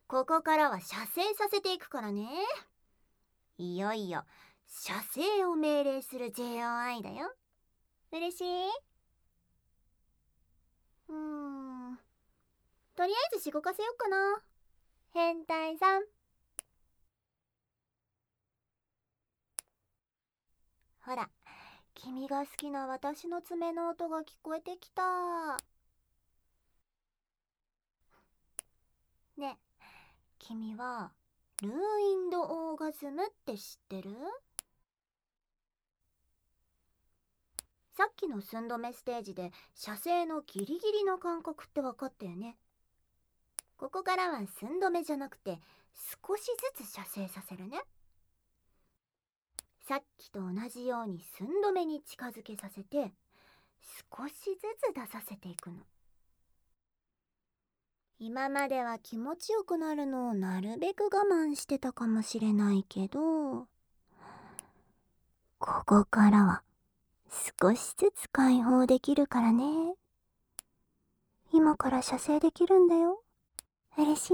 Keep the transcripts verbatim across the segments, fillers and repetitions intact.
ここからは射精させていくからね。いよいよ射精を命令する ジェイオーアイ だよ。嬉しい？うーんとりあえずしごかせよっかな。変態さん。ほら、君が好きな私の爪の音が聞こえてきた。ねえ、君はルーインドオーガズムって知ってる？さっきの寸止めステージで射精のギリギリの感覚って分かったよね。ここからは寸止めじゃなくて少しずつ射精させるね。さっきと同じように寸止めに近づけさせて少しずつ出させていくの。今までは気持ちよくなるのをなるべく我慢してたかもしれないけど、ここからは少しずつ解放できるからね。今から射精できるんだよ。嬉しい？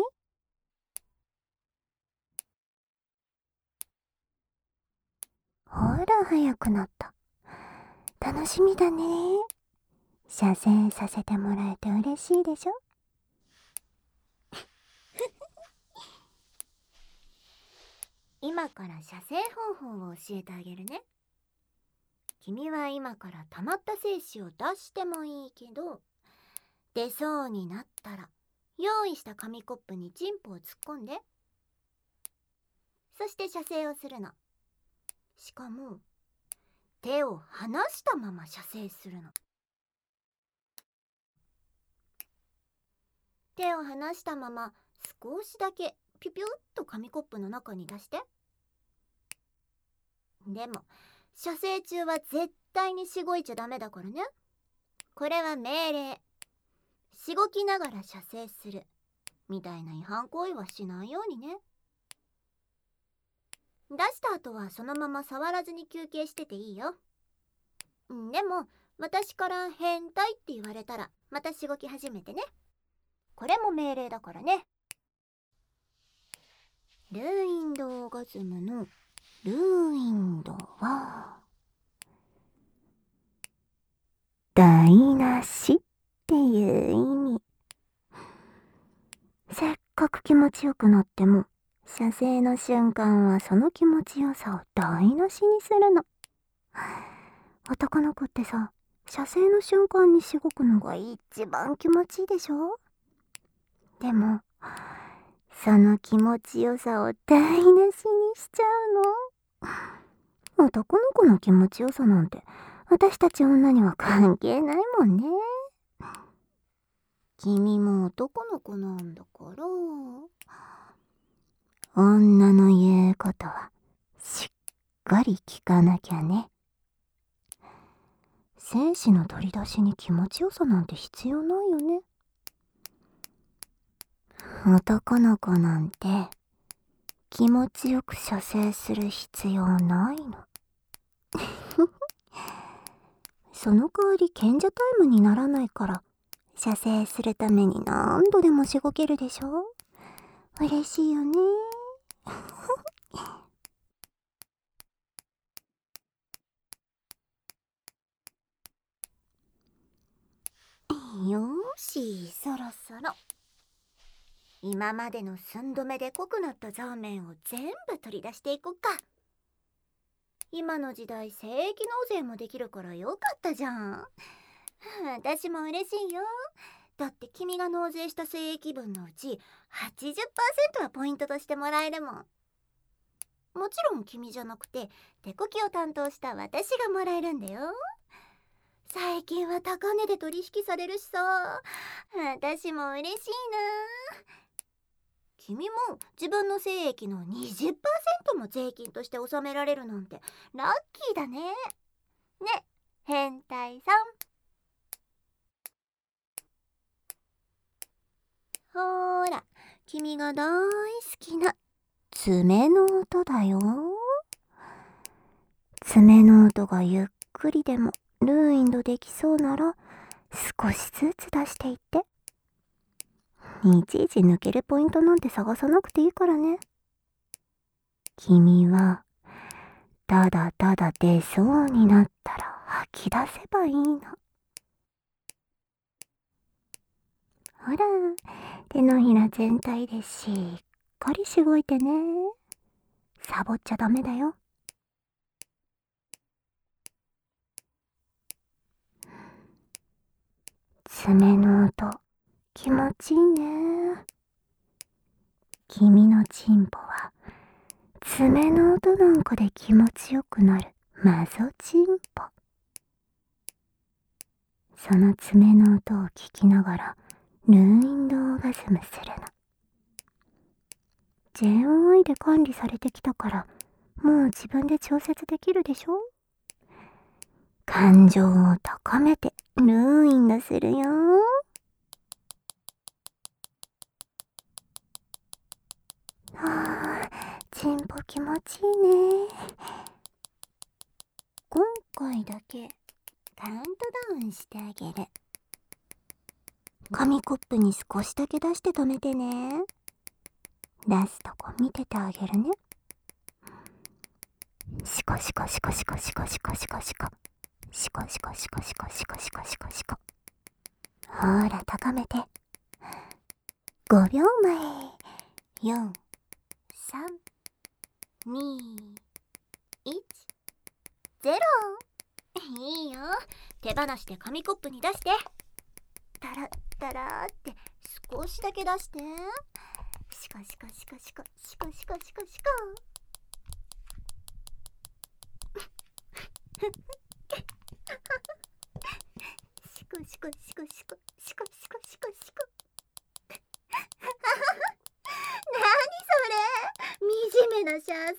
ほら早くなった。楽しみだね。射精させてもらえて嬉しいでしょ？今から射精方法を教えてあげるね。君は今から溜まった精子を出してもいいけど、出そうになったら用意した紙コップにチンポを突っ込んで、そして射精をするの。しかも手を離したまま射精するの。手を離したまま少しだけピュピュッと紙コップの中に出して。でも射精中は絶対にしごいちゃダメだからね。これは命令。しごきながら射精するみたいな違反行為はしないようにね。出した後はそのまま触らずに休憩してていいよ。でも私から変態って言われたらまたしごき始めてね。これも命令だからね。ルーインドオーガズムのルーインドは台無しっていう意味。せっかく気持ちよくなっても射精の瞬間はその気持ちよさを台無しにするの。男の子ってさ、射精の瞬間にしごくのが一番気持ちいいでしょ？でもその気持ちよさを台無しにしちゃうの。男の子の気持ちよさなんて私たち女には関係ないもんね。君も男の子なんだから、女の言うことはしっかり聞かなきゃね。精子の取り出しに気持ちよさなんて必要ないよね。男の子なんて気持ちよく射精する必要ないの。その代わり賢者タイムにならないから射精するために何度でもしごけるでしょ？嬉しいよね。よーし、そろそろ今までの寸止めで濃くなったザーメンを全部取り出していこっか。今の時代精液納税もできるからよかったじゃん。私も嬉しいよ。だって君が納税した精液分のうち はちじゅっパーセント はポイントとしてもらえるもん。もちろん君じゃなくて手こきを担当した私がもらえるんだよ。最近は高値で取引されるしさ、私も嬉しいな。君も自分の精液の にじゅっパーセント も税金として納められるなんてラッキーだね。ね、変態さん。ほーら、君が大好きな爪の音だよ。爪の音がゆっくりでもルーインドできそうなら少しずつ出していって。 いちいち抜けるポイントなんて探さなくていいからね。君はただただ出そうになったら吐き出せばいいの。ほら、手のひら全体でしっかりしごいてね。サボっちゃダメだよ。爪の音、気持ちいいね。君のチンポは爪の音なんかで気持ちよくなるマゾチンポ。その爪の音を聞きながらヌーインドオーガズムするの。ジェーオーアイ で管理されてきたからもう自分で調節できるでしょ。感情を高めてヌーインドするよ。はあ、チンポ気持ちいいね。今回だけカウントダウンしてあげる。紙コップに少しだけ出して止めてね。出すとこ見ててあげるね。シコシコシコシコシコシコシコシコシコシコシコシコシコシコシコシコ。ほら高めて。ごびょうまえ。よん、さん、に、いち、ゼロ。いいよ、手放して紙コップに出して。タラッタラーって少しだけ出して。シコシコシコシコシコシコシコシコ。シコシコシコシコシコシコシコシコ。なにそれ、惨めな幸せ。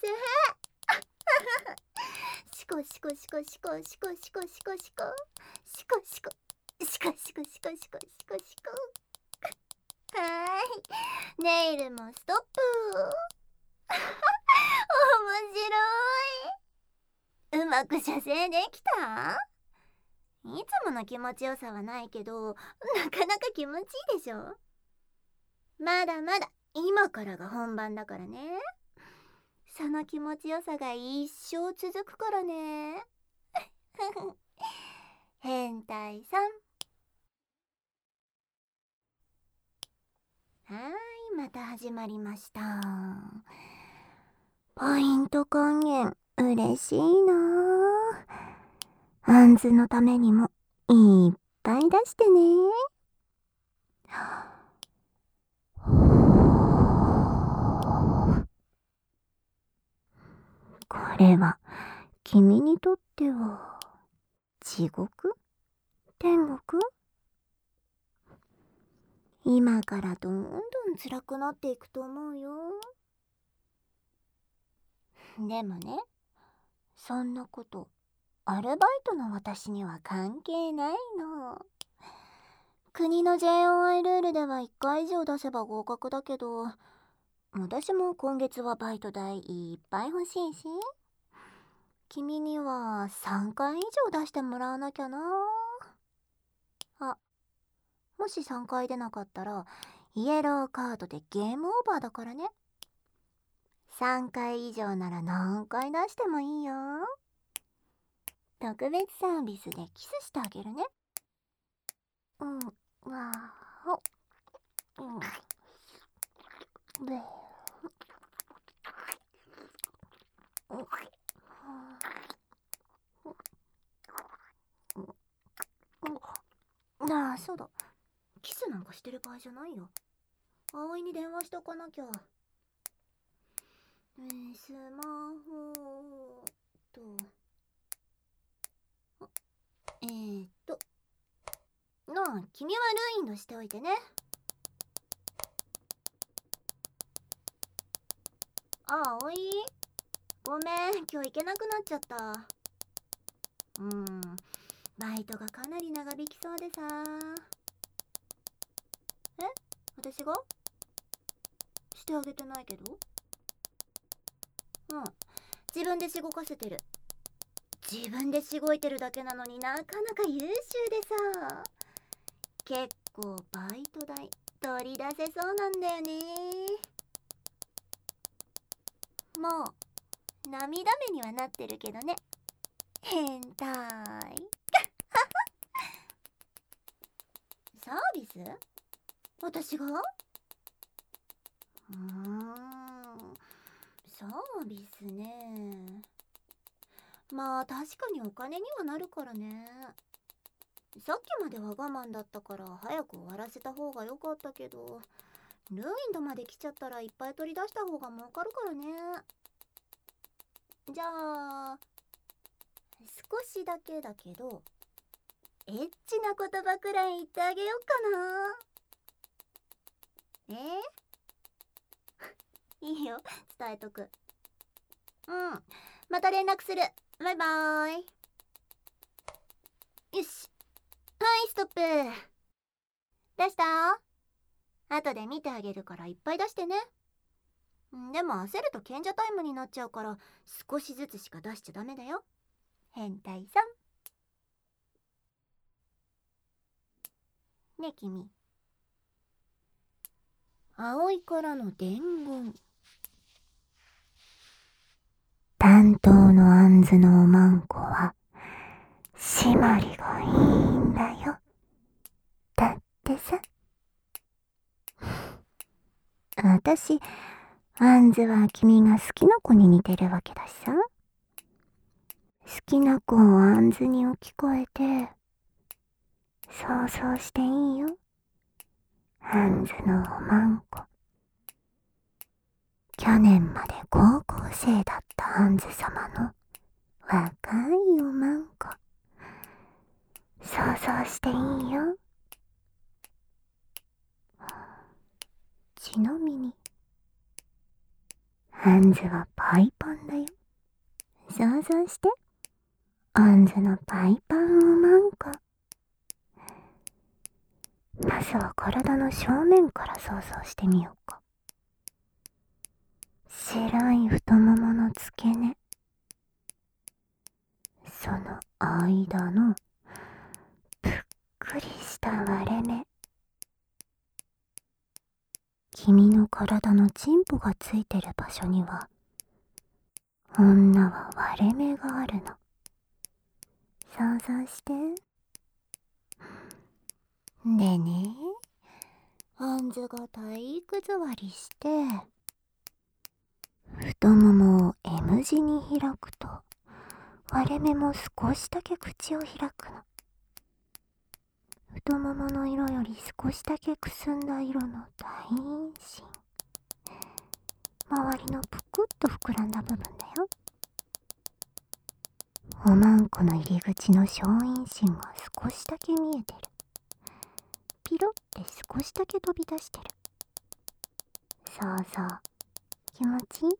シコシコシコシコシコシコシコシコシコシコシコシコシコシコシコシコシコ。はーい、ネイルもストップ。面白い。うまく射精できた？いつもの気持ちよさはないけど、なかなか気持ちいいでしょ。まだまだ今からが本番だからね。その気持ちよさが一生続くからね。変態さん。はーい、また始まりました。ポイント還元嬉しいな。あんずのためにもいっぱい出してね。これは君にとっては地獄？天国？今からどんどん辛くなっていくと思うよ。でもね、そんなことアルバイトの私には関係ないの。国の ジェーオーアイ ルールではいっかい以上出せば合格だけど、私も今月はバイト代いっぱい欲しいし、君にはさんかい以上出してもらわなきゃな。あ、もしさんかい出なかったらイエローカードでゲームオーバーだからね。さんかい以上なら何回出してもいいよ。特別サービスでキスしてあげるね。うん、わーお、うん、で、なあ、そうだ。キスなんかしてる場合じゃないよ。葵に電話しとかなきゃ。えー、スマホと、えーっと、なあ、君はルインドしておいてね。あ、葵、ごめん、今日行けなくなっちゃった。うーん、バイトがかなり長引きそうでさ。え？私が？してあげてないけど。うん、自分でしごかせてる。自分でしごいてるだけなのになかなか優秀でさ。結構バイト代取り出せそうなんだよね。もう涙目にはなってるけどね。変態。サービス？私が？うーん、サービスね。まあ確かにお金にはなるからね。さっきまでは我慢だったから早く終わらせた方が良かったけど、ルーインドまで来ちゃったらいっぱい取り出した方が儲かるからね。じゃあ少しだけだけどエッチな言葉くらい言ってあげようかな。えいいよ、伝えとく。うん、また連絡する。バイバーイ。よし、はい、ストップ。出した？後で見てあげるからいっぱい出してね。でも焦ると賢者タイムになっちゃうから少しずつしか出しちゃダメだよ、変態さん。ねえ君、葵からの伝言。担当のあんずのおまんこは締まりがいいんだよ。だってさ。私、あんずは君が好きな子に似てるわけだしさ。好きな子をあんずに置き換えて想像していいよ。あんずのおまんこ。去年まで高校生だったあんず様の若いおまんこ。想像していいよ。ちなみに、あんずはパイパンだよ。想像して。あんずのパイパンおまんこ。まずは体の正面から想像してみようか。白い太ももの付け根。その間のぷっくりした割れ目。君の体のチンポがついてる場所には女は割れ目があるの。想像して。でね、あんずが体育座りして太ももを エム 字に開くと割れ目も少しだけ口を開くの。太ももの色より少しだけくすんだ色の大陰唇。周りのぷくっと膨らんだ部分だよ。おまんこの入り口の小陰唇が少しだけ見えてる。ピロって少しだけ飛び出してる。そうそう、気持ちいい？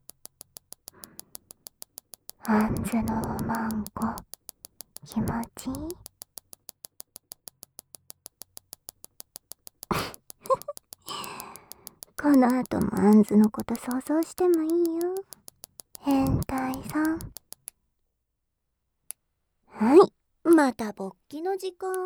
あんずのおまんこ、気持ちいい？この後もあんずのこと想像してもいいよ、変態さん。はい、また勃起の時間。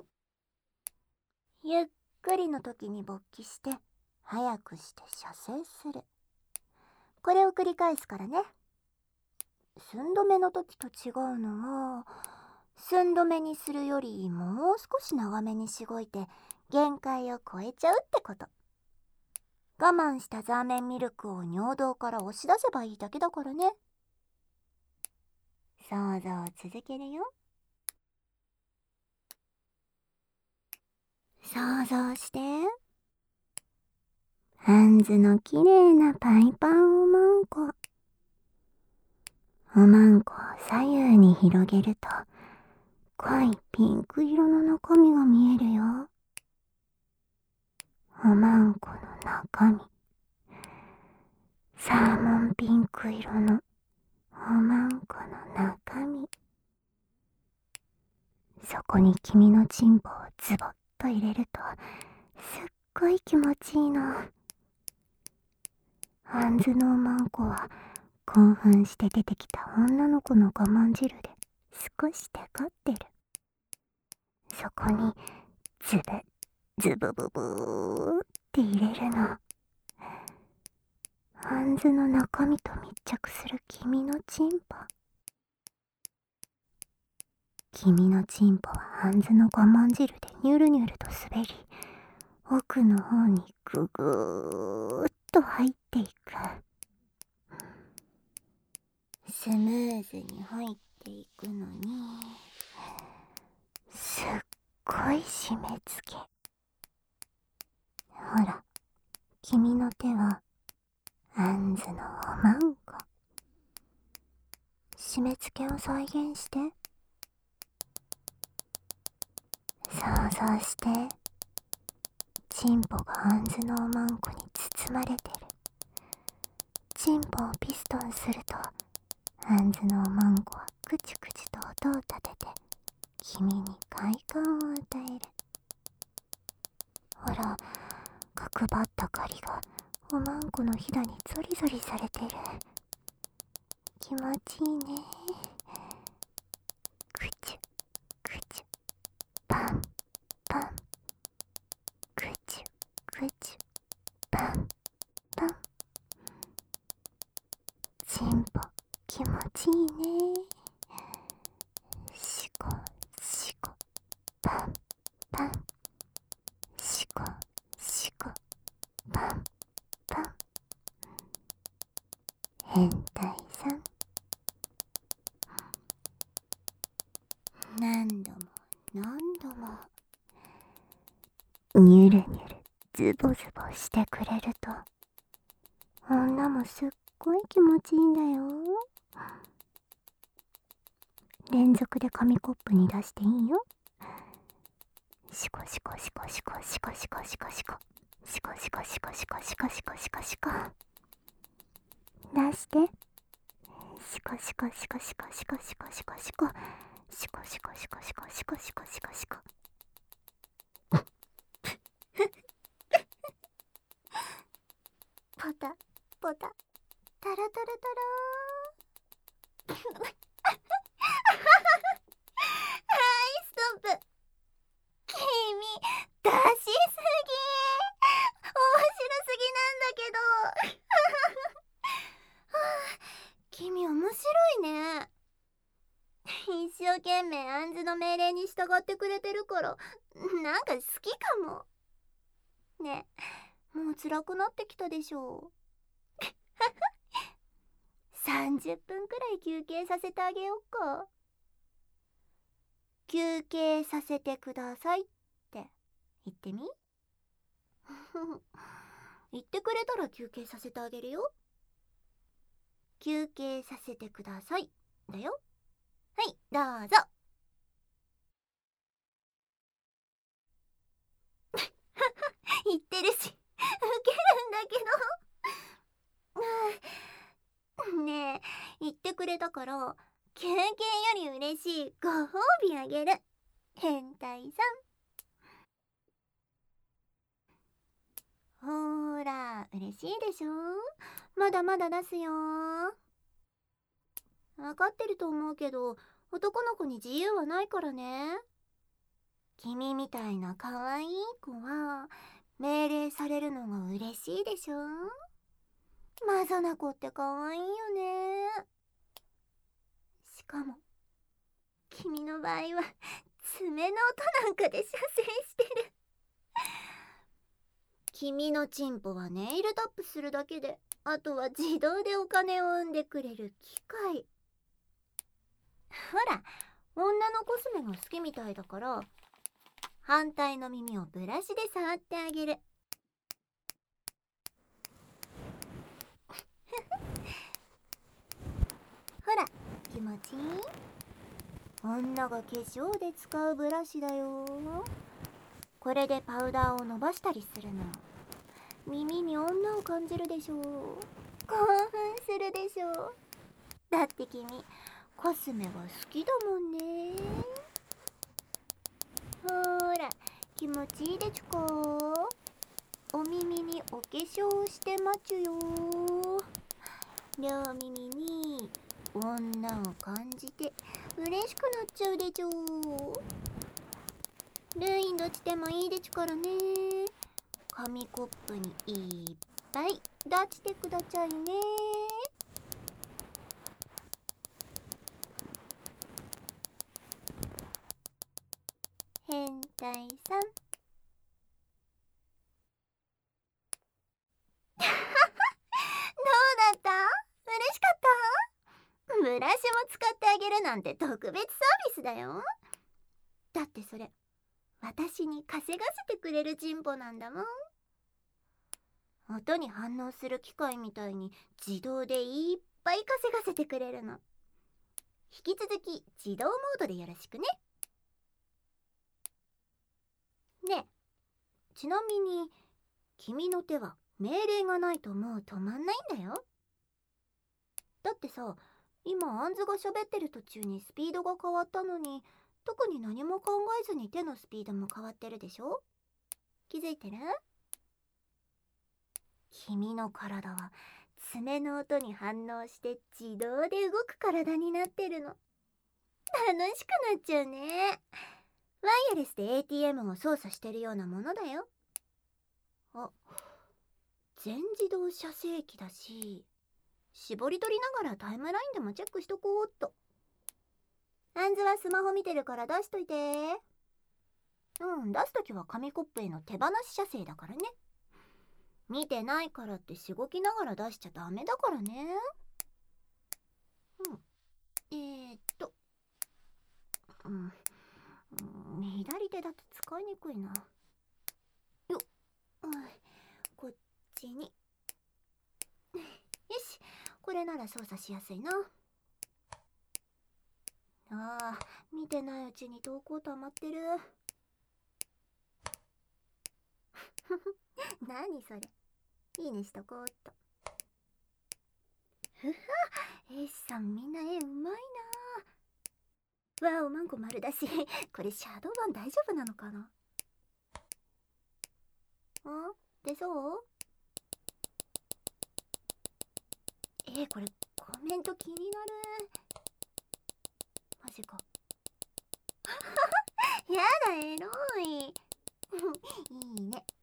ゆっくりの時に勃起して早くして射精する。これを繰り返すからね。寸止めの時と違うのは、寸止めにするよりもう少し長めにしごいて限界を超えちゃうってこと。我慢したザーメンミルクを尿道から押し出せばいいだけだからね。想像を続けるよ。想像して。あんずのきれいなパイパンおまんこ。おまんこを左右に広げると濃いピンク色の中身が見えるよ。おまんこの中身、サーモンピンク色のおまんこの中身。そこに君のチンポをズボッと入れるとすっごい気持ちいいの。あんずのおまんこは興奮して出てきた女の子の我慢汁で少しテカってる。そこにズブズブブブーって入れるの。ハンズの中身と密着する君のチンポ。君のチンポはハンズの我慢汁でニュルニュルと滑り、奥の方にぐぐーっと入っていく。スムーズに入っていくのに、すっごい締め付け。ほら、君の手はアンズのおまんこ。締め付けを再現して。想像して、チンポがアンズのおまんこに包まれてる。チンポをピストンすると、アンズのおまんこはクチュクチュと音を立てて、君に快感を与える。ほら、角張った狩りがおまんこのひだにゾリゾリされてる。気持ちいいね。クチュクチュ、パンパン、クチュクチュ、パンパン。チンポ気持ちいいね。シコシコ、パンパン、シコシコ、パンパン。変態さん。何度も何度もニュルニュルズボズボしてくれると、女もすっごい気持ちいいんだよ。連続で紙コップに出していいよ。シコシコシコシコシコシコシコシコシコシコシコシコシコシコシコシコ出して。シコシコシコシコシコシコシコシコシコシコシコシコシコシコシコシコ。ポタポタタラタラタラー。はいストップ。君出しすぎ。面白すぎなんだけど。君面白いね。一生懸命アンズの命令に従ってくれてるからなんか好きかもね。もう辛くなってきたでしょう。さんじゅっぷんくらい休憩させてあげよっか。休憩させてくださいって言ってみ。言ってくれたら休憩させてあげるよ。休憩させてくださいだよ。はい、どうぞ。言ってるし、ウケるんだけど。ねえ、言ってくれたから休憩より嬉しいご褒美あげる。変態さん。ほーら、嬉しいでしょ。まだまだ出すよ。分かってると思うけど、男の子に自由はないからね。君みたいな可愛い子は命令されるのが嬉しいでしょ。マゾな子って可愛いよね。しかも君の場合は爪の音なんかで射精してる。君のチンポはネイルタップするだけで、あとは自動でお金を生んでくれる機械。ほら、女のコスメが好きみたいだから、反対の耳をブラシで触ってあげる。ほら、気持ちいい？女が化粧で使うブラシだよ。これでパウダーを伸ばしたりするの。耳に女を感じるでしょ。興奮するでしょ。だって君コスメが好きだもんね。ほーら、気持ちいいでちゅか。お耳にお化粧をしてまちゅよ。両耳に女を感じて嬉しくなっちゃうでちゅ。 ルインどっちでもいいでちゅからね。紙コップにいっぱい出してくだちゃいね。変態さん。どうだった？嬉しかった？ブラシも使ってあげるなんて特別サービスだよ。だってそれ私に稼がせてくれる進歩なんだもん。音に反応する機械みたいに自動でいっぱい稼がせてくれるの。引き続き自動モードでよろしくね。ねえ、ちなみに君の手は命令がないともう止まんないんだよ。だってさ、今アンズが喋ってる途中にスピードが変わったのに、特に何も考えずに手のスピードも変わってるでしょ？気づいてる？君の体は爪の音に反応して自動で動く体になってるの。楽しくなっちゃうね。ワイヤレスで エーティーエム を操作してるようなものだよ。あ、全自動遮声器だし、絞り取りながらタイムラインでもチェックしとこうっと。アンズはスマホ見てるから出しといて。うん、出すときは紙コップへの手放し射精だからね。見てないからってしごきながら出しちゃダメだからね。うん。えー、っと。うん。うん、左手だと使いにくいな。よっ。うん、こっちに。よし。これなら操作しやすいな。ああ、見てないうちに投稿溜まってる。何それ。いいねしとこうっと。ふは、エイシさんみんな絵うまいな。わお、マンコ丸だし、これシャドー版大丈夫なのかな？あ、出そう？えー、これコメント気になる。マジか。やだ、エロい。いいね。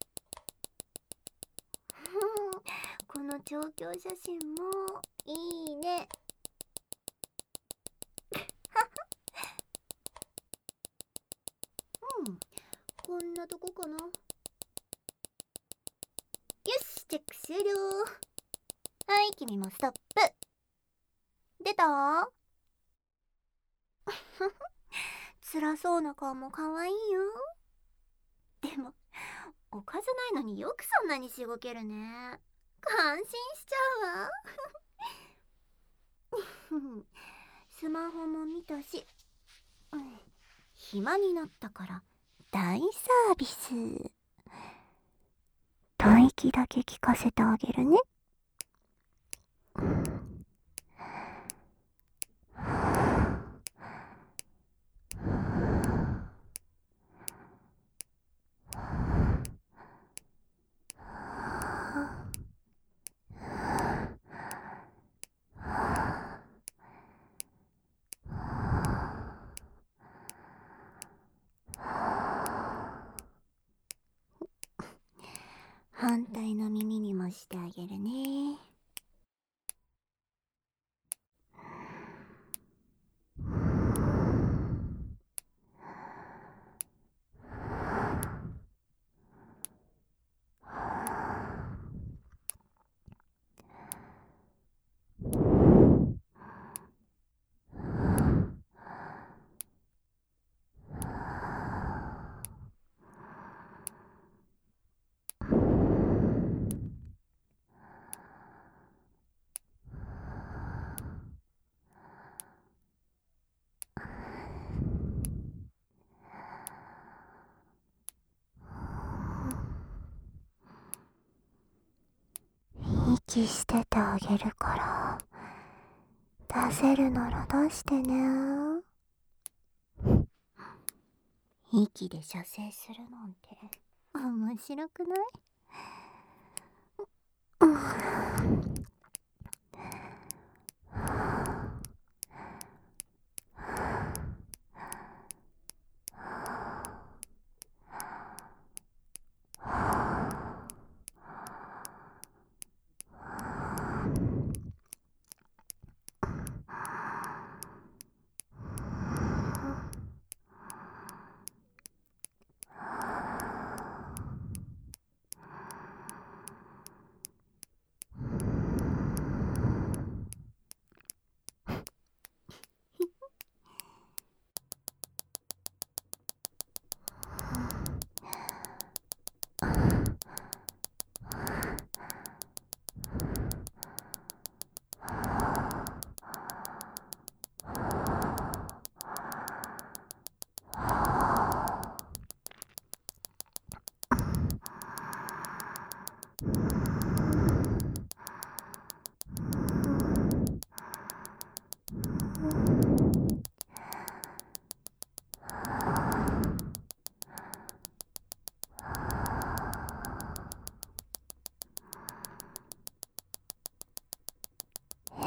この調教写真もいいね。うん、こんなとこかな。よし、チェック終了。はい、君もストップ。出た？辛そうな顔も可愛いよ。でもおかずないのによくそんなにしごけるね。感心しちゃうわ。スマホも見たし、うん、暇になったから大サービス。吐息だけ聞かせてあげるね。反対の耳にもしてあげるね。息しててあげるから出せるなら出してね。息で射精するなんて面白くない？うん、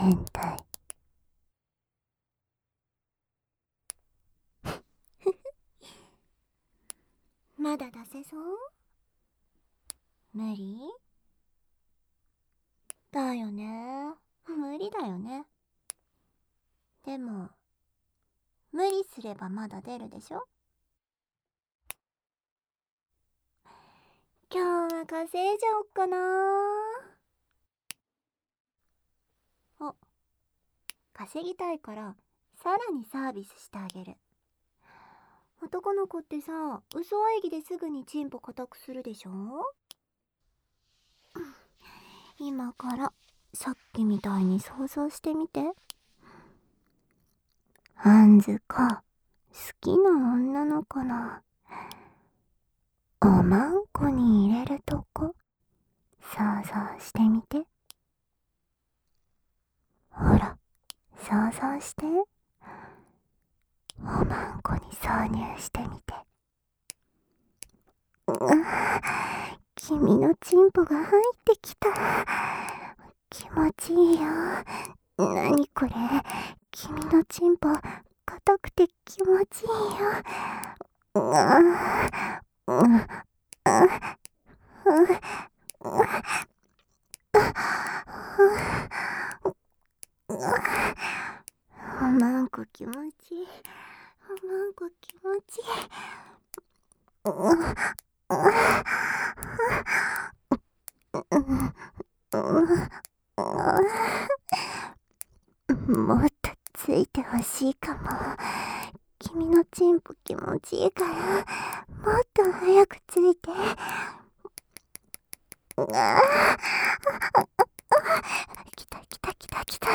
変態。まだ出せそう？無理？だよね。無理だよね。でも無理すればまだ出るでしょ。今日は稼いじゃおっかな。お、稼ぎたいからさらにサービスしてあげる。男の子ってさ、嘘演技ですぐにチンポ固くするでしょ。今からさっきみたいに想像してみて。あんずか好きな女の子のおまんこに入れるとこ想像してみて。ほら、想像して。おまんこに挿入してみて。うわ、君のチンポが入ってきた。気持ちいいよ。なにこれ、君のチンポ硬くて気持ちいいよ。うわ、うわ、あ、おまんこ気持ちいい。おまんこ気持ちいい。もっとついてほしいかも。君のチンポ気持ちいいから、もっと早くついて。うわー、来た来た来た来た。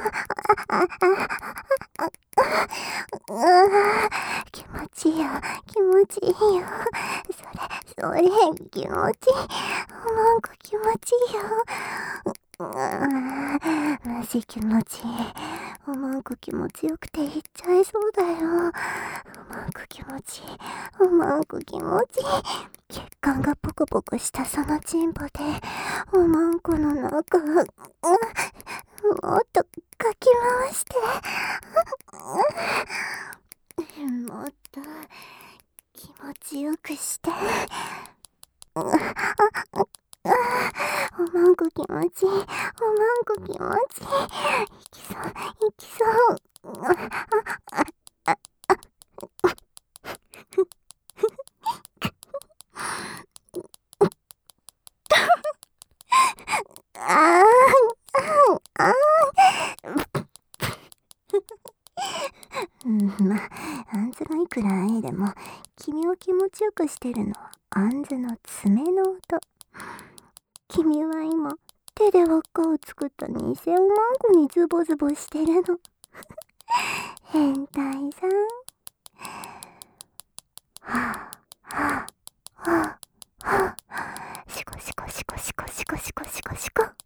うわー、気持ちいいよ、気持ちいいよ。それ、それ、気持ちいい。おまんこ気持ちいいよ。うわー、マジ気持ちいい。おまんこ気持ちよくていっちゃいそうだよ。おまんこ気持ちいい。おまんこ気持ちいい。血管がポコポコしたそのチンポで、おまんこの中、うん、もっとかき回して。もっと気持ちよくして。おまんこ気持ちいい。おまんこ気持ちいい。いきそう、いきそう。あーあーまあ、あんずがいくらあえでも君を気持ちよくしてるのはあんずの爪の音。君は今手で輪っかを作った偽おまんこにズボズボしてるの。変態さん。はあはあはあはあ、シコシコシコシコシコシコシコシコ。わか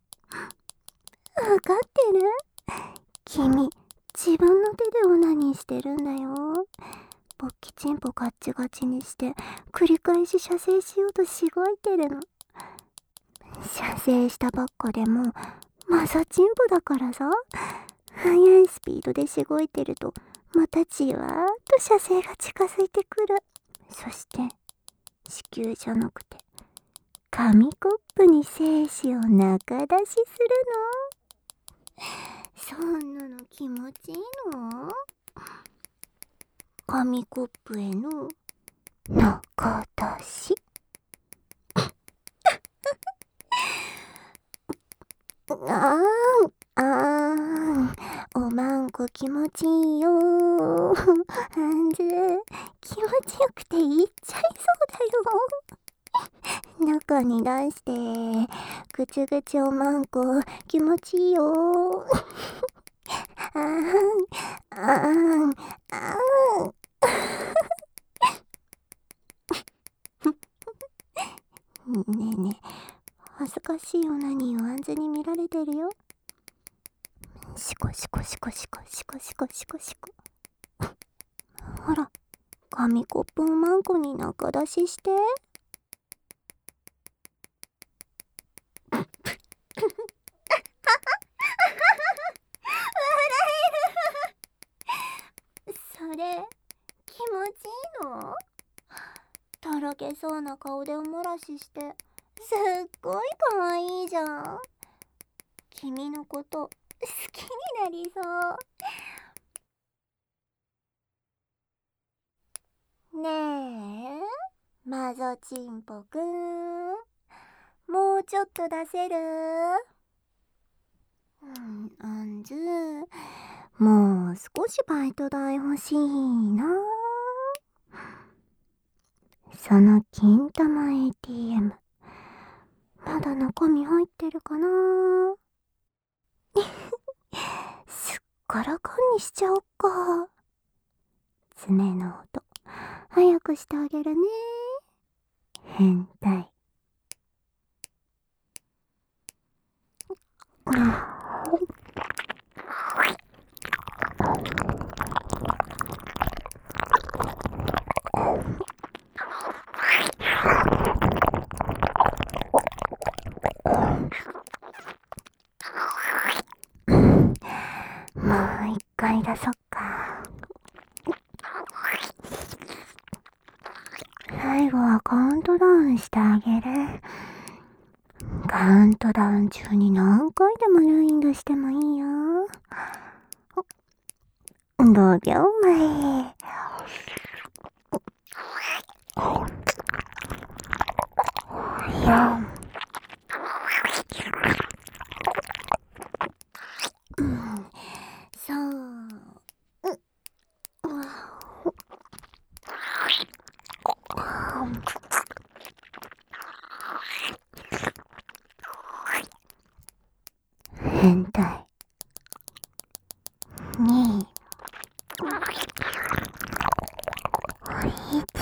ってる？君自分の手でオナニーしてるんだよ。勃起チンポガッチガチにして繰り返し射精しようとしごいてるの。射精したばっかでもマサチンポだからさ、速いスピードでしごいてるとまたじわーっと射精が近づいてくる。そして子宮じゃなくて紙コップに精子を中出しするの。そんなの気持ちいいの？紙コップへの中出し。あーん、あーん、おまんこ気持ちいいよ。あんず、気持ちよくていっちゃいそうだよ。中に出して、ぐちゅぐちゅおまんこ気持ちいいよ。あーん、あーん、あーん。ねえねえ、恥ずかしいオナニーをあんずに見られてるよ。シコシコシコシコシコシコシコシコ。ほら、紙コップおまんこに中出しして。 けそうな顔でおもらしして、すっごいかわいいじゃん。君のこと好きになりそう。ねえ、マゾチンポくん、もうちょっと出せる？うん、あんず、もう少しバイト代欲しいな。その金玉 エーティーエム、まだ中身入ってるかな。すっからかんにしちゃおっか。爪の音、早くしてあげるね。変態。もう一回出そっか。最後はカウントダウンしてあげる。カウントダウン中に何回でもルイングしてもいいよ。ごびょうまえ。よん。そう。変態。に、いち。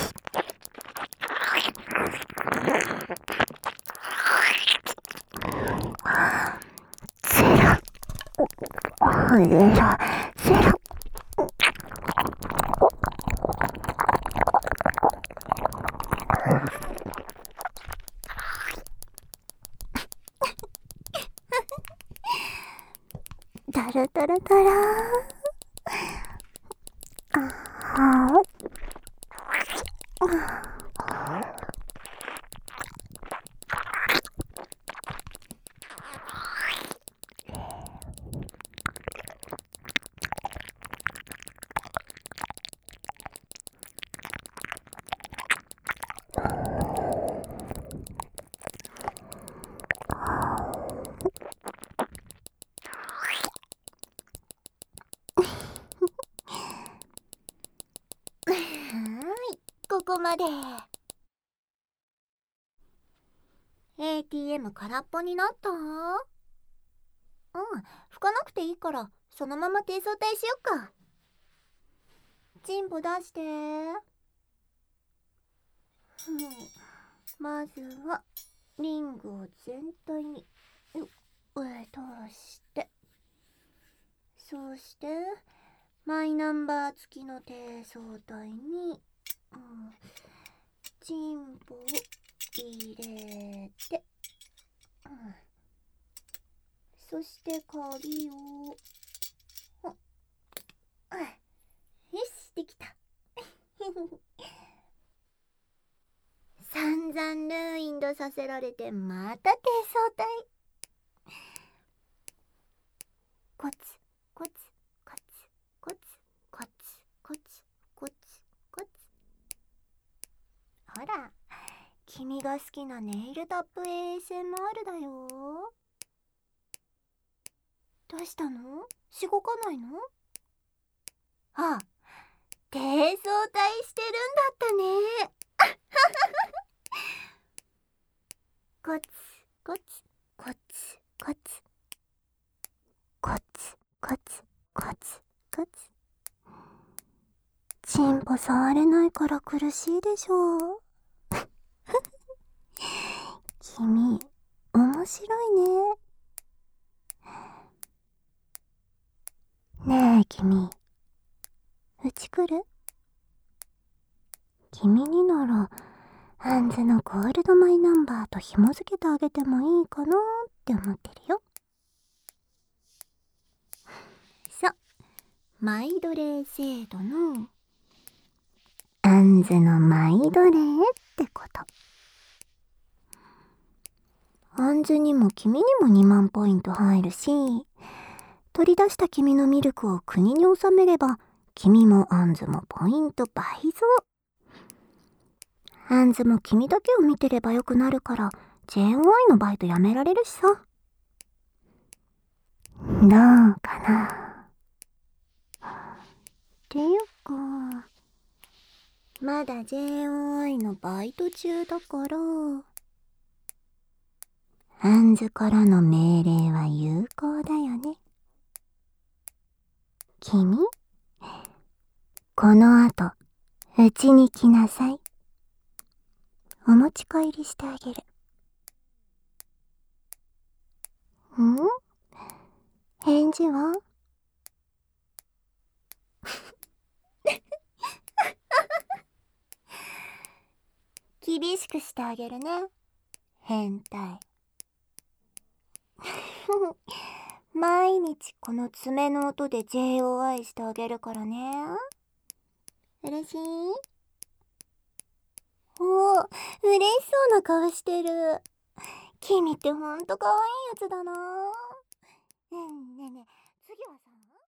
ゼロ。ゼロ。ゼロ。タラタラタラー。あー。ここまで。エーティーエム 空っぽになった？うん、拭かなくていいからそのまま低層体しよっか。チンポ出して。まずはリングを全体に上通して、そしてマイナンバー付きの低層体に、うん、チンポを入れて、うん、そして鍵を、うん、よし、できた。散々ルーインドさせられてまた低層体。コツコツコツコツコツコツコツコツ。ほら、君が好きなネイルタップ エーエスエムアール だよ。どうしたの？しごかないの？あ、低層体してるんだったね。コツコツコツコツコツコツコツコツ。チンポ触れないから苦しいでしょう。君、面白いね。ねえ君、うち来る？君にならハンズのゴールドマイナンバーと紐付けてあげてもいいかなって思ってるよ。さ、マイドレー制度のあアンズのマイドレーってこと。アンズにも君にもにまんポイント入るし、取り出した君のミルクを国に納めれば、君もアンズもポイント倍増。アンズも君だけを見てればよくなるから、ジェーオーアイ のバイトやめられるしさ。どうかな。っていうか、まだ ジェーオーアイ のバイト中だから、アンズからの命令は有効だよね。君、この後、うちに来なさい。お持ち帰りしてあげる。ん？返事は？厳しくしてあげるね。変態。毎日この爪の音で ジェーオーアイ してあげるからね。嬉しい？おー、嬉しそうな顔してる。君ってほんと可愛いやつだな。ねえねえねえ、次はさ。